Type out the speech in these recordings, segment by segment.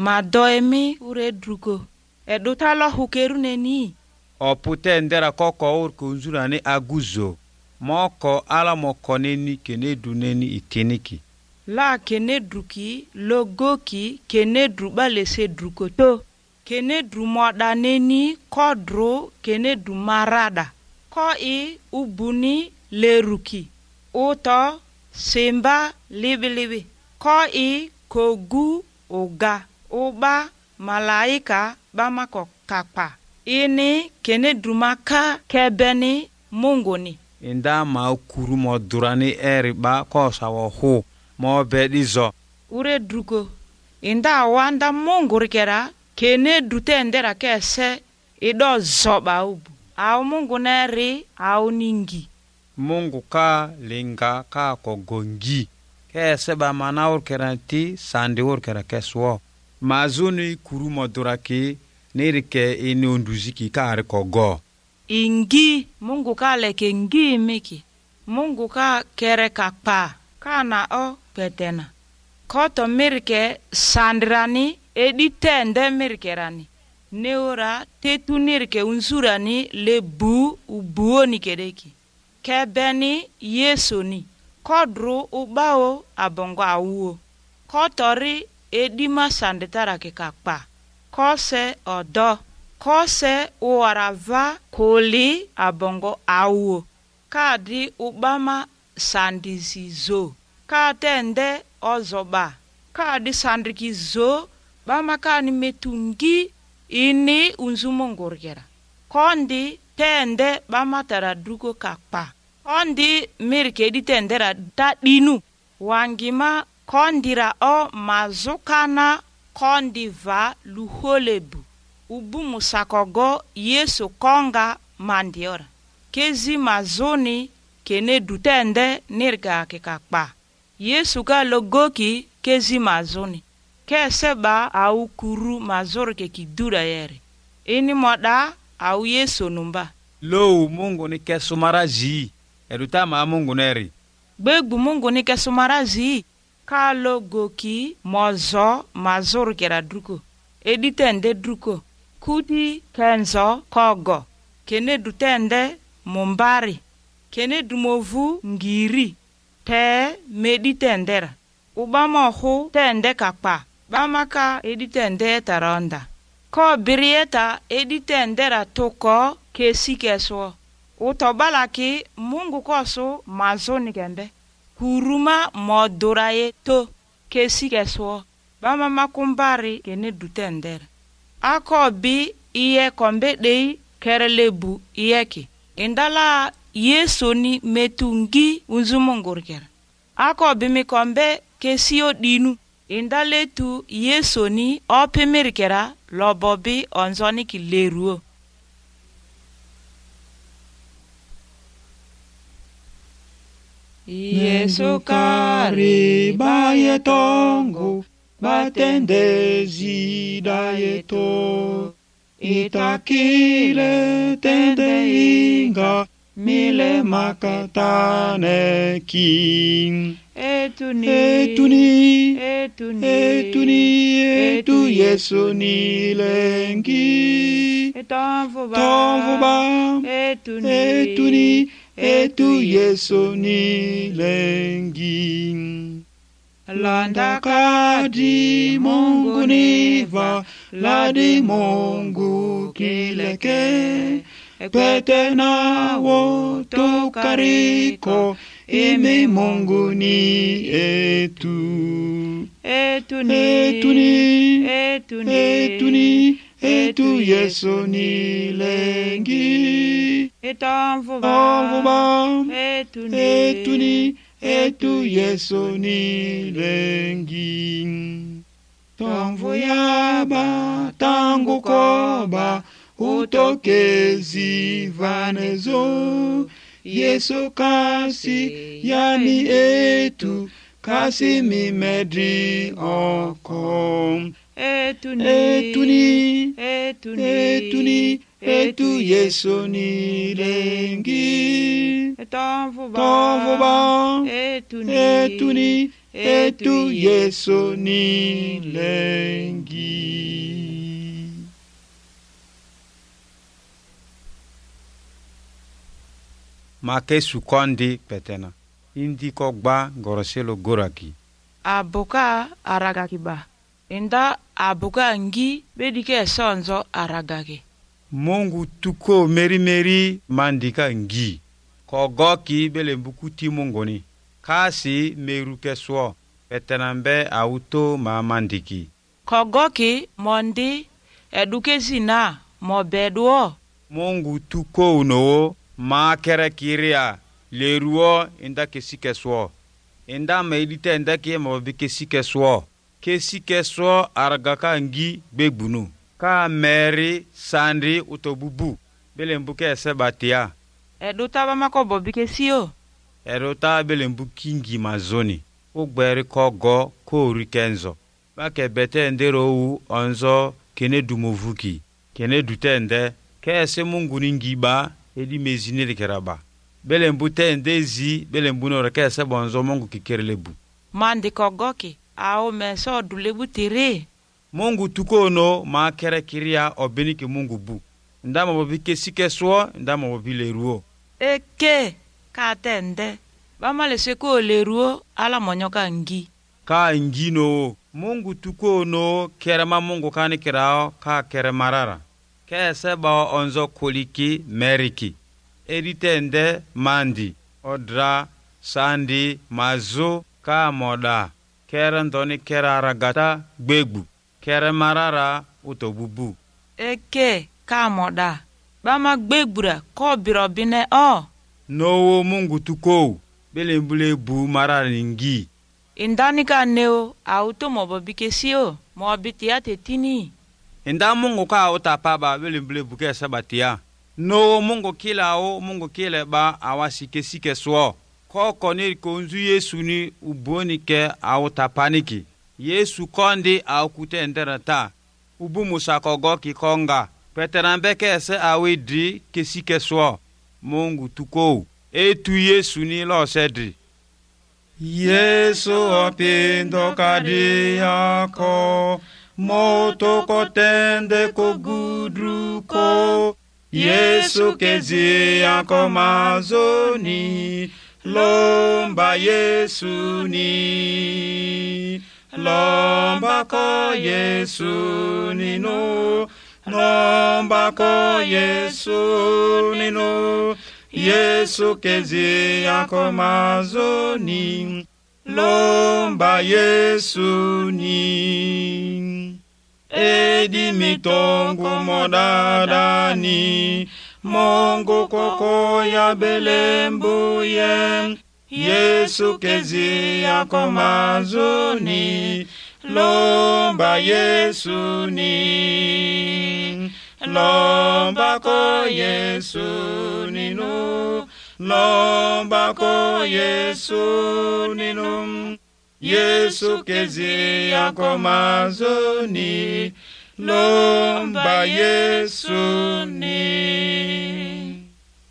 ma doemi ure druko eduta lo hukeru neni opute ndera koko ur kunzurani aguzo moko ala moko neni kenedu neni itiniki la kenedru ki logo ki kenedru balese druko to kenedru moda neni kodro kenedru marada ko I ubuni leruki uto simba libi ko I kogu uga uba malaika bamako kapa ini kenedru maka kebeni mungoni inda ma kuru modurani eriba ko sawo hu mo bedizo ure druko inda wanda munguri kera kenedru tendera kese ido zoba ubu au mungu neri au ningi mungu ka linga ka kogongi kese ba manaur keranti sandi ur kera keswo mazuni kuru moduraki nirike ini unduziki ka ari kogo ingi mungu ka leke ngi miki mungu ka kere kakpa kana o petena koto mirke sandrani editende mirkerani neura tetunirke unsurani lebu ubuoni kedeki kebeni yesoni kodru ubao abongo awuo kotori edima sandetara ke kakpa kose odo kose uarava koli abongo awuo kadi ubama sandizizo katende ozoba kadi sandrikizo bama kani metungi ini unzumongorgera kondi tende bama taradruko kakpa kondi mirke di tendera dadinu wangima kondira o mazukana kondi va luholebu ubu musakogo yesu konga mandiora kezi mazoni kene dutende nirga ke kakpa yesu ga logoki kezi mazoni keseba au kuru mazor ke kidura yere ini moda au yesu numba lo mungu ni kesumarazi eduta ma mungu neri begbu mungu ni kesumarazi ka logoki mozo mazor ke radruko editende druko kuti kenzo kogo kene dutende mumbari kene dumovu ngiri te meditendera ubama hu tende kakpa bamaka editende taronda ko birieta editendera toko kesi keswo utobalaki mungu koso mazoni kembe huruma moduraye to kesi keswo bama makumbari kene dutendera ako bi iye kombe dei kerelebu iyeki indala yesu ni metungi unzumongorkera ako bi mi kombe kesio dinu indale tu yesu ni opimirkera lobobi onzoni kileruo yesu kari bayetongo batende zidayeto itakile tende inga mile makatane king etuni yesu ni lengi etanvuba etuni yesu ni lengi landa kadi mungu niva ladi mungu kileke pete na wo tokariko imi mungu ni etu yesu ni lengi etanvuba etu yesu ni lengi tomvu yaba tangu koba utokezi vanezo yesu kasi yani etu kasi mimedri okom etu yesu ni lengi etanvuba etu Yesu ni lengi. Make sukondi petena indi kogba goroselo goraki abuka aragaki ba inda abuka ngi bedike sonzo aragaki. Mungu tuko meri mandika ngi kogoki belembukuti mungoni kasi meruke swo petenambe auto ma mandiki kogoki mondi eduke zina mo bedwo. Mungu tuko uno ma kere kiria leruo inda kesike swo inda meidite inda ke mo bi kesike swo aragaka ngi begbunu ka meri sandri utobubu belembuke sebatia eduta ba makobo bikesio eduta belembuki ngi mazoni ugberi kogo ko rikenzo bake bete ndero u onzo kene dumovuki kene dutende kese Mungu ningiba edi meziniri keraba belembute ndezi belembuno rekese bonzo Mungu kikerelebu mandi kogoki au meso dulebu tiri. Mungu tukono ma kere kiria obeniki Mungu bu ndama bobike sikeswo ndama bobile ruo eke katende bamale seko leruo ala monyoka ngi ka ngino Mungu tukono kerema Mungu kani kirao ka kere marara kese ba onzo koliki meriki editende mandi odra sandi mazo ka moda kere ndoni kera ragata gbegbu kere marara utobubu eke ka moda bama gbegbura ko birobine o nowo Mungu tuko belembule bu marara ningi indani ka neo auto mobo bikesio mo bitia tetini inda Mungu ka utapaba belembule buke sabatia no Mungu kila o Mungu kile ba awasike sike swo koko ni konzu Yesu ni uboni ke autapaniki Yesu kondi aukute nderata ubu musakogo ki konga peterambe kese awidri kesike swo Mungu tuko etu Yesu ni lo sedri Yesu opindo kadi yako moto kotende kogudruko Yesu kezi yako mazoni lomba Yesu ni lomba ko Yesu ni no lomba ko Yesu ni no Yesu kezi yako mazoni lomba Yesu ni edi mitongu modadani Mongo koko ya belembuye Yesu kezi yako mazoni lomba Yesu ni lomba ko Yesu ni no lomba ko Yesu ni no Yesu kezi yako mazoni lomba Yesu ni.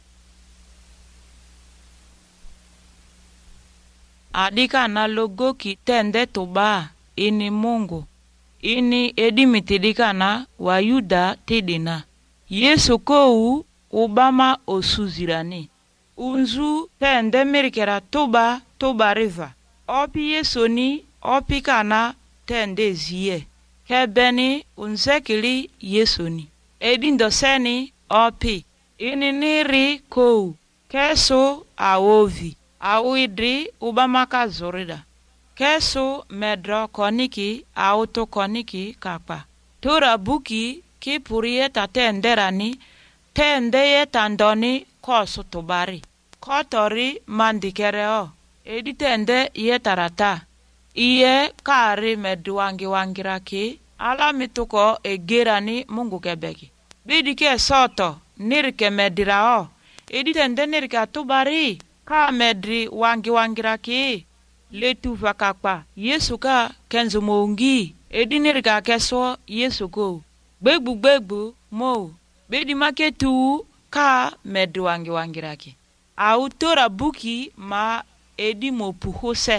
Adika na logo kitende toba ini Mungu ini edimitidika na wayuda tidina Yesu kou ubama osuzirani unzu tende mirikera toba river opi Yesu ni opi kana tende ziye kebeni unzekili Yesu ni edindo seni opi ini niri kou keso awovi awidri ubamaka zorida keso medro koniki auto koniki kapa tura buki kipurie tatenderani tendeye tandoni kosu tubari kotori mandikereo edi tende ye tarata iye kari wangira ala mituko egerani Mungu kebeki bidike soto nirike medirao edi tende nirike tubari ka medri wangira letu vakakpa Yesu ka kenzo mongi edi nirika keso Yesu ko gbegbu mo bedi maketu ka medri wangira autora buki ma edi mo puhose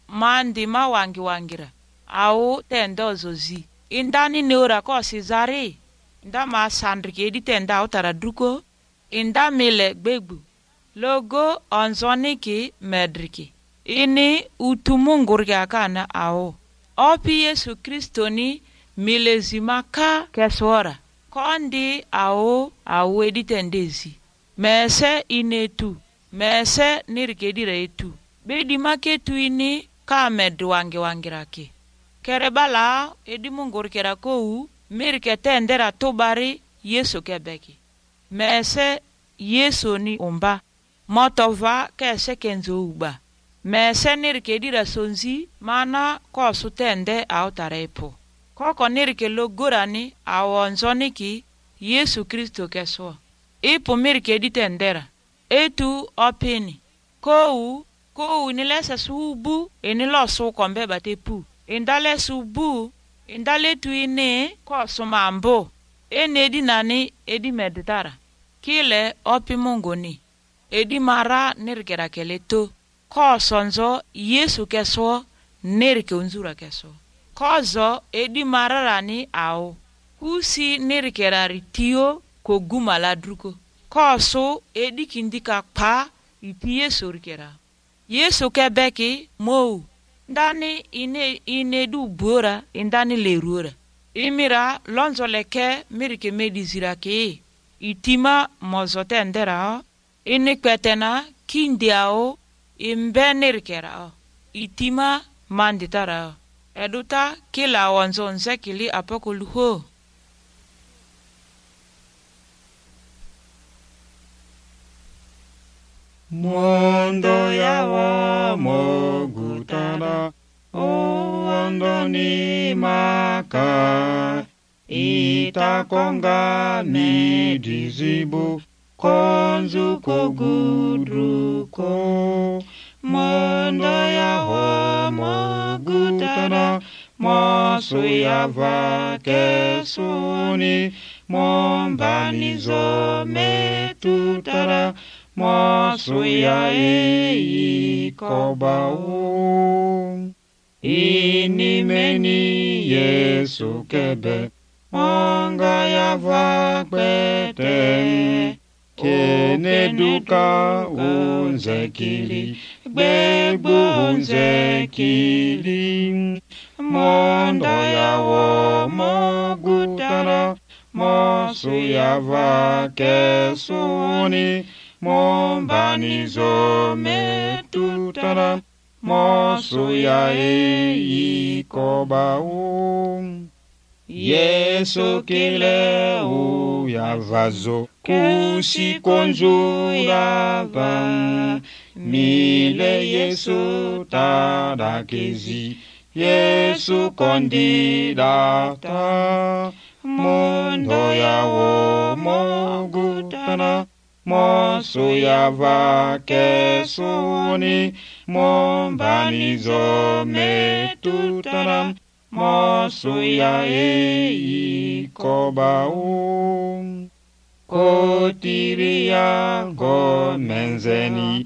mandi mawangiwangira au tende ozozi indani neura ko sizari inda ma sandrike edi tende au taradruko inda mile gbegbu logo onzoniki medriki ini utumungurke akana au opi Yesu Kristo ni milezima ka keswora kondi au edi tendezi mese inetu mese nirkedire etu bedi maketu ini ka medwangirake kerebala edi mungurkera kou mirke tendera tobari Yesu kebeki mese Yesu ni umba motova kese kenzo uba mese nirkedira sonzi mana kosu tende au tarepo koko nirke logorani awonzoniki Yesu Kristo keswa ipo mirke di tendera etu opini kou nilese subu inilo su kombe batepu indale subu indale tu ini kosu mambo edi nani edi meditara kile opi mungoni edi mara nirkera keleto kosonzo Yesu keswa nirke unzura keswa kozo edi mararani au kusi nirkera ritio koguma ladruko koso edi kindika pa iti Yesu rikera Yesu kebeki mou ndani ine du bora indani lerura imira lonzo leke mirike medizira ke itima mozote ndera ini kwetena kindiao imbe nirkera itima manditara eduta kila wanzo nzekili apokuluho Mondo yawa mogutara ondo ni maka itakonga midizibu konzu kogudruko Mondo yawa mogutara maso yava kesuni mombanizo metutara maso ya ikobau inimeni Yesu kebe manga yava kwete kene duka unzekili gbegbo unzekili mondo yawo mogutara maso yava kesuni mombanizo metutara maso ya ikobau Yesu kile uyavazo kusikonzu yava mile Yesu tadakezi Yesu kondidata mondo yawo mogutana maso yava kesuni mombanizo metutana maso ya ikobau kotiria gomenzeni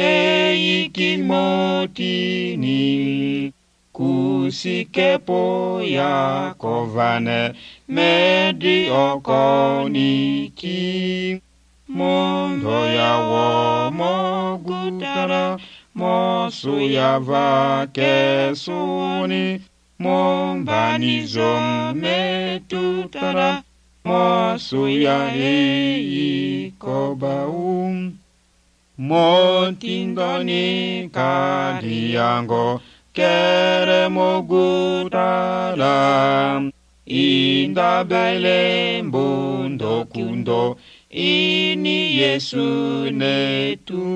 ikimotini kusikepo ya kovane medi okoniki mondo yawo mogutara maso yava kesuni mombanizo metutara maso ya ikobau motindoni kadiyango kere mogutara indabele mbundo kundo ini Yesu netu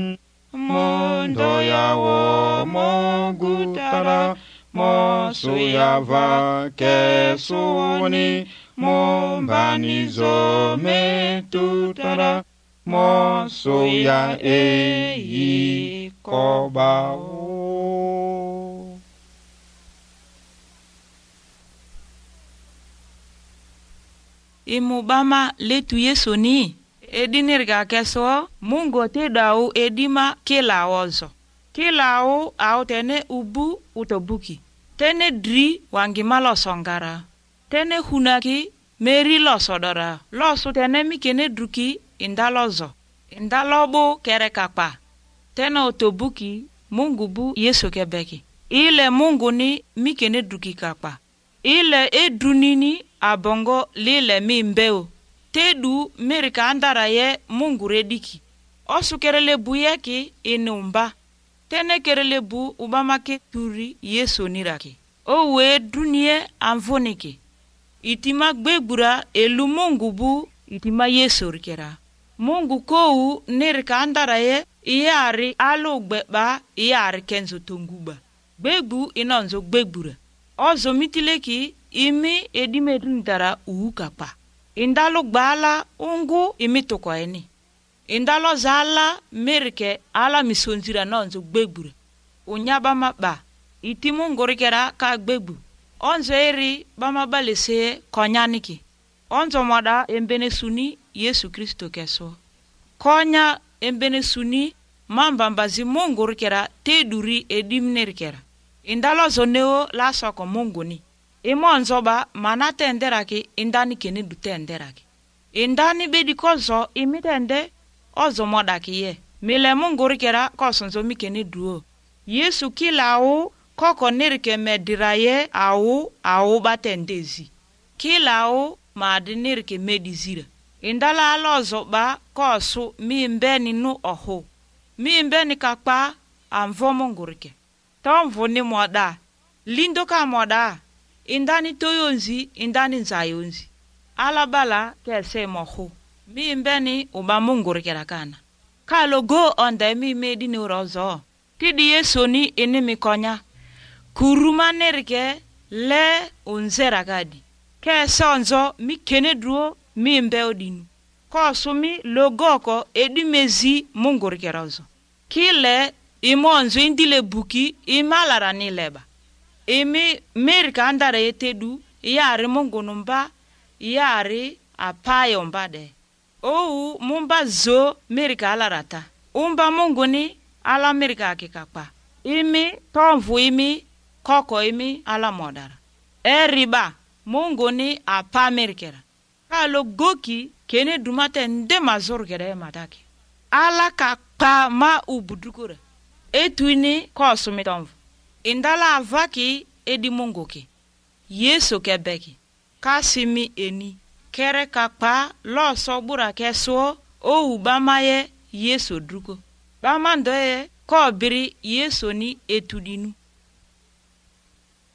mondo yawo mogutara maso yava kesuni mombanizo metutara maso ya ikobau imubama letu Yesu ni edinirga keso Mungu te dau edima kila wazo kilau au tene ubu utobuki tene dri wangi malo songara tene hunaki meri lo sodora lo su tene mikene druki indalozo indalobu kere kapa tene utobuki Mungu bu Yesu kebeki ile Mungu ni mikene druki kapa ile edrunini abongo lile mimbeo tedu merika andara ye Mungu rediki osu kerele buyeki inumba tene kerele bu ubamake turi Yesu niraki owe dunie anfoniki itima gbegbura elu Mungu bu itima Yesu rikera Mungu kou nirika andara ye iyari alo gbeba iyari kenzo tonguba gbegbu inonzo gbegbura ozo mitileki imi edimedundara uukapa indalo gbala ungu imitoko eni indalo zala merike ala misonzira nonzo gbegbura unyaba maba itimu ngorikera ka gbegbu onzo eri bama balese konyaniki onzo moda embene suni Yesu Kristo keso konya embene suni mambambazi Mungu rikera teduri edimnerikera indalo zoneo la soko Mungu ni imonzo ba manate enderaki indani keni dute enderaki indani bedi kozo imitende ozo modaki ye mile Mungu rikera kosonzo mikeni duo Yesu kilau koko nirike mediraye au batendezi kilau maadinirike medizira indala alozo ba kosu mimbeni nu oho mimbeni kakpa amvo Mungu rike tomvo ni moda lindo ka moda indani toyonzi indani nzayonzi alabala kese moho mimbeni uba Mungu rikera kana kalo go onda mi medi ni urozo tidi Yesu ni inimi konya kuruma nerike le unzera gadi kese onzo mi kenedruo mi mbe odinu kosumi logoko edimezi Mungu rikera ozo kile imonzo indile buki imalara ni leba imi merika andara yetedu yari Mungu numba yari apayo mbade ou mumba zo merika alarata umba Mungu ni ala merika akikapa imi tomvu imi koko imi ala modara eriba Mungu ni apa merikera kalo goki kene dumate nde mazor gere mataki ala kakpa ma ubudukura etwini kosumi tomvu indala avaki edi Mungu ki Yesu kebeki kasimi eni kere kakpa lo sobura keso ou bamaye Yesu druko bamandoye ko biri Yesu ni etudinu